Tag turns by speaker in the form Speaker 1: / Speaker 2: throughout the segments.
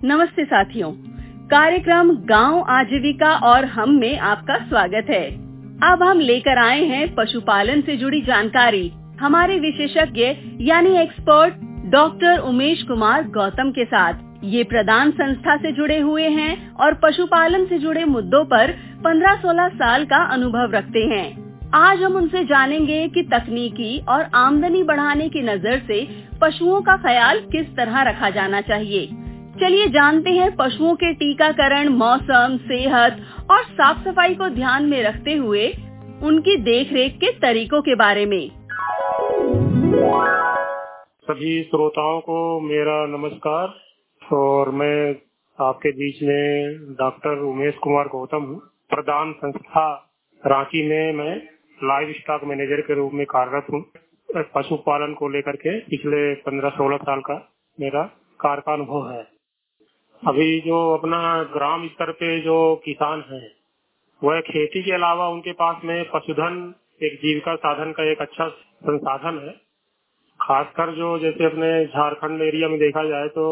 Speaker 1: नमस्ते साथियों, कार्यक्रम गांव आजीविका और हम में आपका स्वागत है। अब हम लेकर आए हैं पशुपालन से जुड़ी जानकारी हमारे विशेषज्ञ यानी एक्सपर्ट डॉक्टर उमेश कुमार गौतम के साथ। ये प्रदान संस्था से जुड़े हुए हैं और पशुपालन से जुड़े मुद्दों पर 15-16 साल का अनुभव रखते हैं। आज हम उनसे जानेंगे कि तकनीकी और आमदनी बढ़ाने की नजर से पशुओं का ख्याल किस तरह रखा जाना चाहिए। चलिए जानते हैं पशुओं के टीकाकरण, मौसम, सेहत और साफ सफाई को ध्यान में रखते हुए उनकी देखरेख के तरीकों के बारे में।
Speaker 2: सभी श्रोताओं को मेरा नमस्कार और मैं आपके बीच में डॉक्टर उमेश कुमार गौतम हूँ। प्रदान संस्था रांची में मैं लाइव स्टॉक मैनेजर के रूप में कार्यरत हूँ। पशुपालन को लेकर के पिछले 15-16 साल का मेरा कार्य का अनुभव है। अभी जो अपना ग्राम स्तर पे जो किसान हैं, वह खेती के अलावा उनके पास में पशुधन एक जीविका साधन का एक अच्छा संसाधन है। खासकर जो जैसे अपने झारखंड एरिया में देखा जाए तो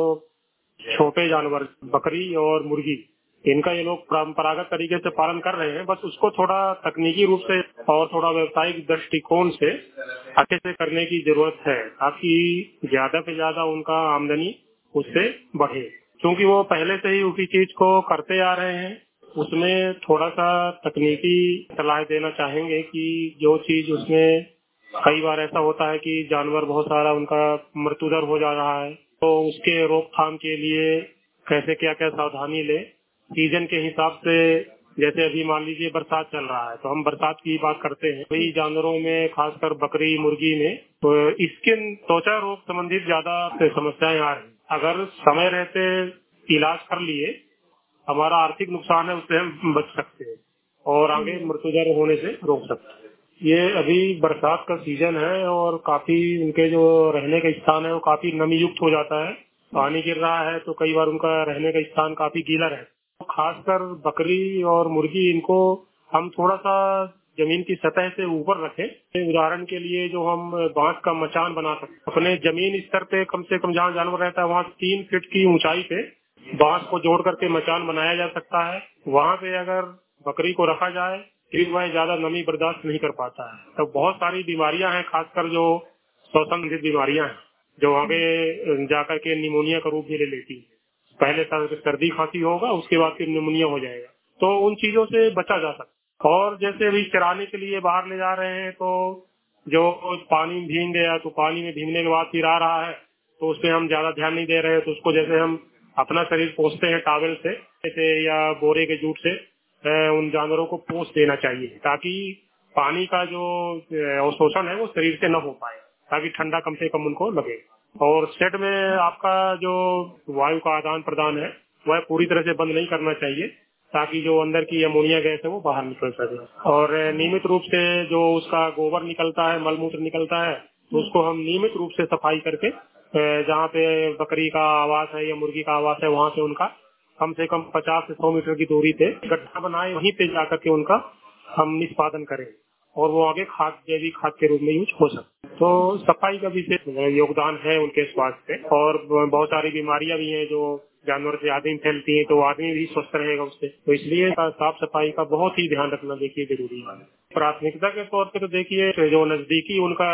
Speaker 2: छोटे जानवर बकरी और मुर्गी, इनका ये लोग परंपरागत तरीके से पालन कर रहे हैं। बस उसको थोड़ा तकनीकी रूप से और थोड़ा व्यवसायिक दृष्टिकोण से अच्छे से करने की जरूरत है ताकि ज्यादा से ज्यादा उनका आमदनी उससे बढ़े, क्योंकि वो पहले से ही उसी चीज को करते आ रहे हैं। उसमें थोड़ा सा तकनीकी सलाह देना चाहेंगे कि जो चीज उसमें कई बार ऐसा होता है कि जानवर बहुत सारा उनका मृत्युदर हो जा रहा है, तो उसके रोकथाम के लिए कैसे क्या क्या सावधानी ले। सीजन के हिसाब से जैसे अभी मान लीजिए बरसात चल रहा है तो हम बरसात की बात करते हैं। वही जानवरों में खासकर बकरी मुर्गी में तो स्किन त्वचा रोग संबंधित ज्यादा समस्याएं आ रही। अगर समय रहते इलाज कर लिए, हमारा आर्थिक नुकसान है उससे हम बच सकते हैं और आगे मृत्युदर होने से रोक सकते हैं। ये अभी बरसात का सीजन है और काफी उनके जो रहने का स्थान है वो काफी नमी युक्त हो जाता है। पानी गिर रहा है तो कई बार उनका रहने का स्थान काफी गीला रहता है। खासकर बकरी और मुर्गी, इनको हम थोड़ा सा जमीन की सतह से ऊपर रखें। उदाहरण के लिए जो हम बांस का मचान बना सकते हैं अपने जमीन स्तर पे, कम से कम जहाँ जानवर रहता है वहाँ 3 फीट की ऊंचाई पे बांस को जोड़ करके मचान बनाया जा सकता है। वहाँ पे अगर बकरी को रखा जाए फिर वह ज्यादा नमी बर्दाश्त नहीं कर पाता है। तो बहुत सारी बीमारियां हैं, खासकर जो श्वसन संबंधित बीमारियां हैं जो आगे जाकर के निमोनिया का रूप भी ले लेती है। पहले सर्दी खांसी होगा, उसके बाद फिर निमोनिया हो जाएगा। तो उन चीजों से बचा जा सकता है। और जैसे अभी चराने के लिए बाहर ले जा रहे हैं तो जो पानी में भीग गया तो पानी में भीगने के बाद फिर आ रहा है तो उसपे हम ज्यादा ध्यान नहीं दे रहे हैं। तो उसको जैसे हम अपना शरीर पोंछते हैं टॉवल से या बोरे के जूट से, उन जानवरों को पोंछ देना चाहिए ताकि पानी का जो अवशोषण है वो शरीर से न हो पाए, ताकि ठंडा कम से कम उनको लगे। और शेड में आपका जो वायु का आदान प्रदान है वह पूरी तरह से बंद नहीं करना चाहिए ताकि जो अंदर की अमोनिया गैस है वो बाहर निकल सके। और नियमित रूप से जो उसका गोबर निकलता है, मलमूत्र निकलता है, तो उसको हम नियमित रूप से सफाई करके जहाँ पे बकरी का आवास है या मुर्गी का आवास है वहाँ से उनका कम से कम 50 से 100 मीटर की दूरी पे गड्ढा बनाए, वहीं पे जाकर के उनका हम निष्पादन करें और वो आगे खाद, जैविक खाद के रूप में यूज हो सकते। तो सफाई का विशेष योगदान है उनके स्वास्थ्य पे। और बहुत सारी बीमारियां भी हैं जो जानवर से आदमी फैलती हैं, तो आदमी भी स्वस्थ रहेगा उससे। तो इसलिए साफ सफाई का बहुत ही ध्यान रखना देखिए जरूरी है। प्राथमिकता के तौर पे तो देखिए जो नजदीकी उनका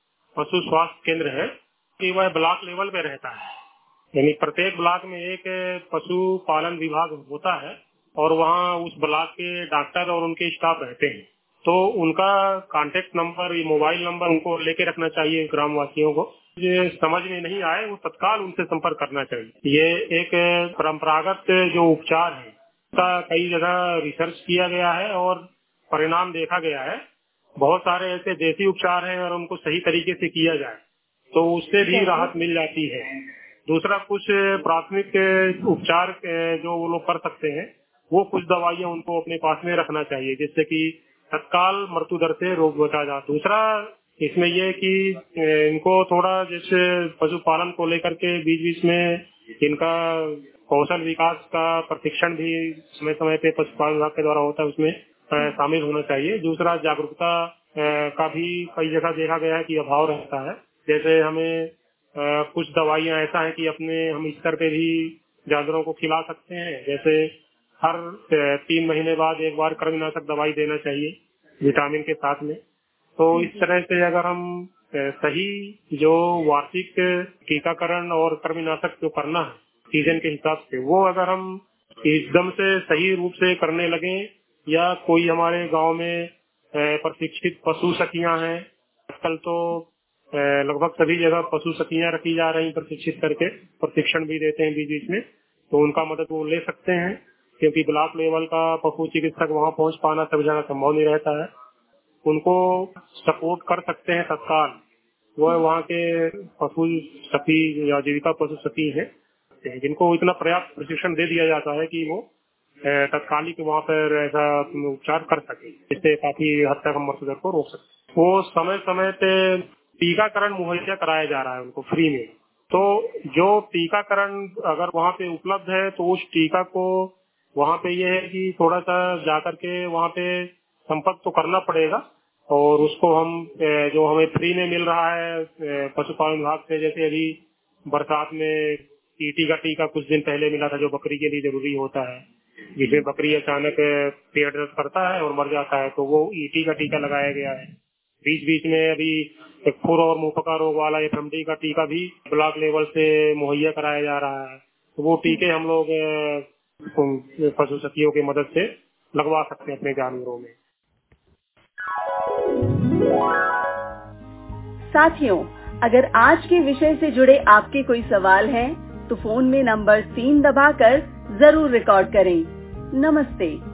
Speaker 2: पशु स्वास्थ्य केंद्र है कि वह ब्लॉक लेवल पे रहता है, यानी प्रत्येक ब्लॉक में एक पशु पालन विभाग होता है और वहाँ उस ब्लॉक के डॉक्टर और उनके स्टाफ रहते हैं। तो उनका कांटेक्ट नंबर, मोबाइल नंबर उनको लेके रखना चाहिए ग्रामवासियों को। ये समझ में नहीं आए वो तत्काल उनसे संपर्क करना चाहिए। ये एक परंपरागत जो उपचार है उसका कई जगह रिसर्च किया गया है और परिणाम देखा गया है। बहुत सारे ऐसे देसी उपचार हैं और उनको सही तरीके से किया जाए तो उससे भी राहत मिल जाती है। दूसरा, कुछ प्राथमिक उपचार जो वो लोग कर सकते हैं वो कुछ दवाइयां उनको अपने पास में रखना चाहिए जिससे कि तत्काल मृत्यु दर से रोग बचा जा। दूसरा इसमें ये कि इनको थोड़ा जैसे पशुपालन को लेकर के बीच बीच में इनका कौशल विकास का प्रशिक्षण भी समय समय पे पशुपालन विभाग के द्वारा होता है, उसमें शामिल होना चाहिए। दूसरा, जागरूकता का भी कई जगह देखा गया है कि अभाव रहता है। जैसे हमें कुछ दवाइयां ऐसा है कि अपने हम स्तर पे भी जानवरों को खिला सकते हैं। जैसे हर 3 महीने बाद एक बार कृमिनाशक दवाई देना चाहिए विटामिन के साथ में। तो इस तरह से अगर हम सही जो वार्षिक टीकाकरण और कृमिनाशक जो करना है सीजन के हिसाब से, वो अगर हम एकदम से सही रूप से करने लगे, या कोई हमारे गांव में प्रशिक्षित पशु सखियां हैं, आजकल तो लगभग सभी जगह पशु सखियां रखी जा रही, प्रशिक्षित करके प्रशिक्षण भी देते हैं बीच बीच में, तो उनका मदद वो ले सकते हैं, क्योंकि ब्लॉक लेवल का पशु चिकित्सक वहां पहुंच पाना सब जगह संभव नहीं रहता है। उनको सपोर्ट कर सकते हैं तत्काल, वो वहाँ के पशु सखी या जीविका पशु सखी हैं, जिनको इतना पर्याप्त प्रशिक्षण दे दिया जाता है कि वो तत्कालिक वहाँ पर ऐसा उपचार कर सके, जिससे काफी हद तक हम मृत्यु दर को रोक सकते। वो समय समय पे टीकाकरण मुहैया कराया जा रहा है उनको फ्री में। तो जो टीकाकरण अगर वहाँ पे उपलब्ध है तो उस टीका को वहाँ पे ये है कि थोड़ा सा जाकर के वहाँ पे संपर्क तो करना पड़ेगा, और उसको हम जो हमें फ्री में मिल रहा है पशुपालन विभाग से, जैसे अभी बरसात में टीटी का टीका कुछ दिन पहले मिला था जो बकरी के लिए जरूरी होता है, जिसमें बकरी अचानक पेट दर्द करता है और मर जाता है, तो वो ईटी का टीका लगाया गया है। बीच बीच में अभी एक खुर और मुंहपका रोग वाला एफएमडी का टीका भी ब्लॉक लेवल से मुहैया कराया जा रहा है। तो वो टीके हम लोग पशु सखियों की मदद से लगवा सकते हैं अपने जानवरों में।
Speaker 1: साथियों, अगर आज के विषय से जुड़े आपके कोई सवाल हैं, तो फोन में नंबर 3 दबाकर जरूर रिकॉर्ड करें। नमस्ते।